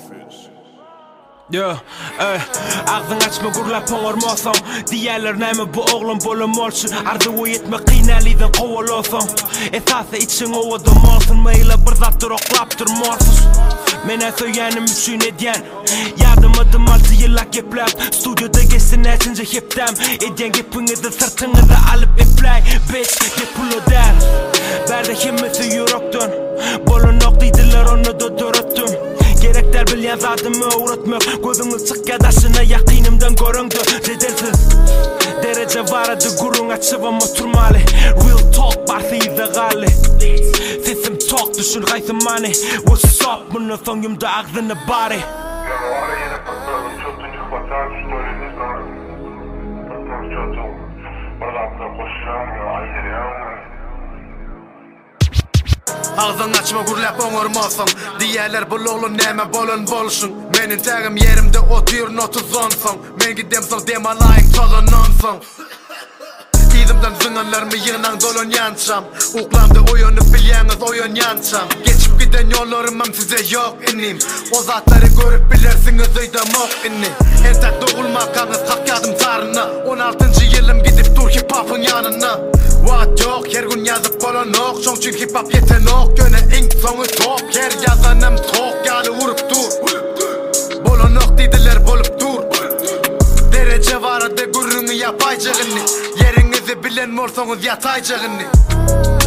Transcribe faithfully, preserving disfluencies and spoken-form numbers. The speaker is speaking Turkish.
Yo, ey, ağzın açma gurlap oňarmasaň diýerler näme bu oglum bolamolçy arzuw etme qynalydyn gowalasaň esasy içiň owada malsyn meýle bir zat oklap durmarsyn mene söýenim üçin edýän ýardymym alty ýyllak geplap studioda geçsin näçinje hepdem edýän gepiňizi sırtyňyza alyp eplay bitch gepulo der berde hemmesi ýürekden bolanok diýdiler onu da döretdim gerekler bilýän zatymy öwretmek gözüňi çykka daşyna ýakynymdan görüňdi jedelsiz derece barady gurung açyp oturmaly real talk barsyza galy sesim talk düşün gaýsy many what's up muny soňymda agzyny bary Ağzın açma gurlap oňarmasaň diýerler bu oglun näme bolan bolşun menin tägim yerimde otyr otuzonsoň men gidem soň demalayň tozanonsoň Dizimden zıngınlarımı yığınan dolanyançam Uklamda oyunu bilýäňiz oýanyançam Geçip giden yollarımam size yok inim O zatları görüp bilersiňiz öýde mok inni Entek dogulmakaňyz hakýadym tarına on altynjy ýylym gidip dur hip-hopyň ýanyna Wat yok her gün yazıp bolanok Şoňçun hip-hop ýetenok Göne ink soňy top Her ýazanam tok ýaly urup dur Bolanok diýdiler bolup dur Derece barada gurruňy ýapaýjagyny Yeriňizi bilen morsoňyz ýataýjagyny